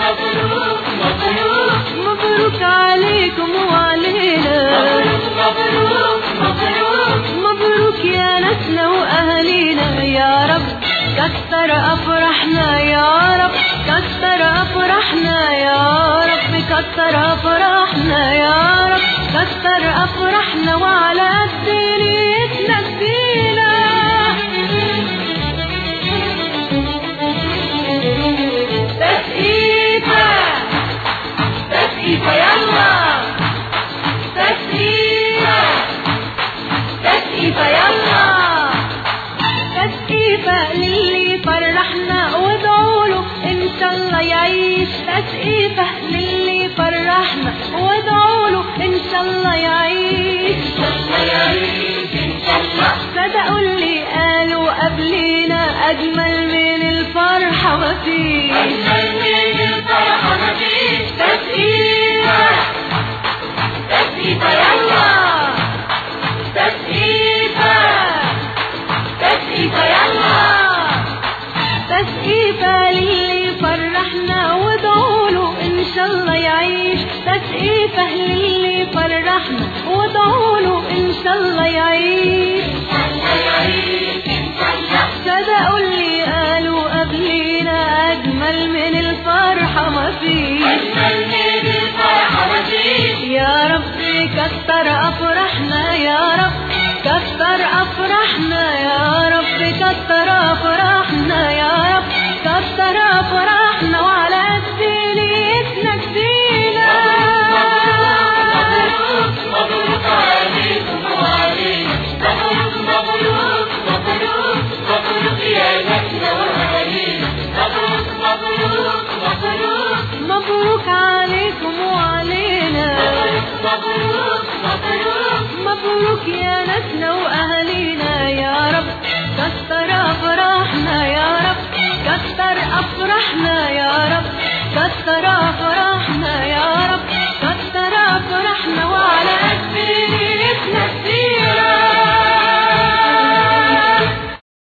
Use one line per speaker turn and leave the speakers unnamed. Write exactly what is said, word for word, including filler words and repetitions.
مبروك مبروك
مبروك عليكم وعلينا.
مبروك مبروك
مبروك يا ناسنا وأهالينا يا رب، كتر أفراحنا يا رب، كتر أفراحنا يا رب، كتر أفراحنا يا رب، كتر أفراحنا وعلى قد نيتنا ادينا. تسقيفة تسقيفة يلا، تسقيفة تسقيفة يلا، تسقيفة للي فرحنا وادعوله إن شاء الله يعيش. تسقيفة للي فرحنا وادعوله إن شاء الله يعيش.
إن شاء الله يعيش إن شاء الله.
صدقوا اللي قالوا قبلينا أجمل من الفرحة مفيش.
أجمل من الفرحة مفيش.
تسقيفة
تسقيفة يلا،
تسقيفة
تسقيفة يلا.
تسقيفة للي فرحنا وادعوله إن شاء الله يعيش. تسقيفة للي فرحنا وادعوله إن شاء الله يعيش.
إن شاء الله يعيش إن شاء الله.
صدقوا اللي قالوا قبلينا أجمل من الفرحة مفيش.
أجمل من الفرحة مفيش.
يا رب كتر أفراحنا يا رب، كتر أفراحنا يا رب، كتر أفراحنا يا رب، كتر أفراحنا